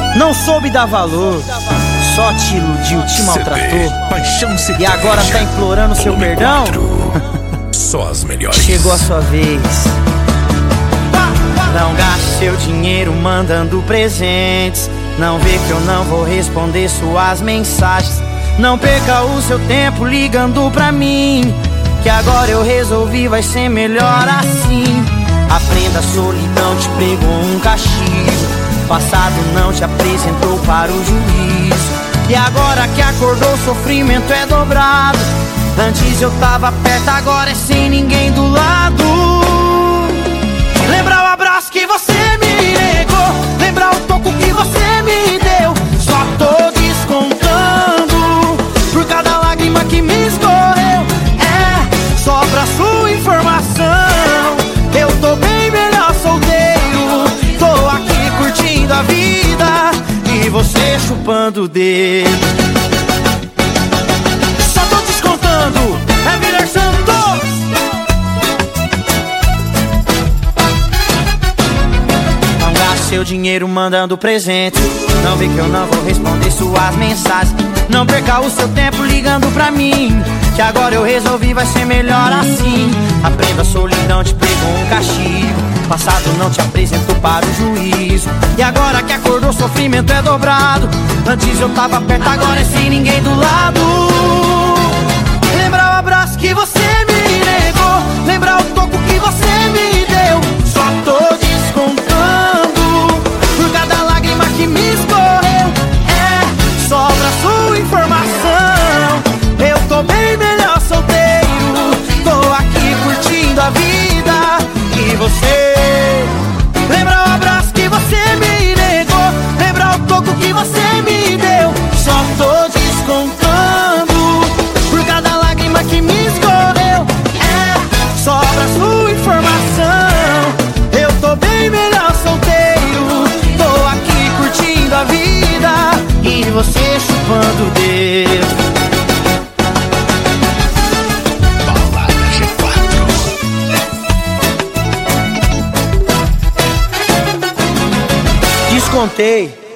Não soube dar valor, só te iludiu, te maltratou. Paixão e agora tá implorando seu perdão? Só as melhores. Chegou a sua vez. Não gaste seu dinheiro mandando presentes. Não vê que eu não vou responder suas mensagens. Não perca o seu tempo ligando pra mim, que agora eu resolvi, vai ser melhor assim. Aprenda, a solidão te pregou um castigo. Passado não te apresentou para o juízo. E agora que acordou, o sofrimento é dobrado. Antes eu tava perto, agora é sem ninguém do lado. Lembrar o abraço que você me negou, lembrar o toco que você me deu. Só tô descontando por cada lágrima que me escorreu. É, só pra sua informação, eu tô bem melhor solteiro. Tô aqui curtindo a vida e você chupando o dedo. Só tô descontando, é Miller Santos. Não gaste seu dinheiro mandando presente. Não vê que eu não vou responder suas mensagens. Não perca o seu tempo ligando pra mim, que agora eu resolvi, vai ser melhor assim. Aprenda, a solidão te pegou um castigo. Passado não te apresentou para o juízo. E agora que acordou, o sofrimento é dobrado. Antes eu tava perto, agora é sem ninguém do lado. Lembrar o abraço que você me negou, lembrar o toco que você me deu. Só tô descontando por cada lágrima que me escorreu. É, só pra sua informação, eu tô bem melhor solteiro. Tô aqui curtindo a vida e você. Lembrar o abraço que você me negou, lembrar o toco que você me deu. Só tô descontando por cada lágrima que me escorreu. É, só pra sua informação, eu tô bem melhor solteiro. Tô aqui curtindo a vida e você chupando o dedo. Descontei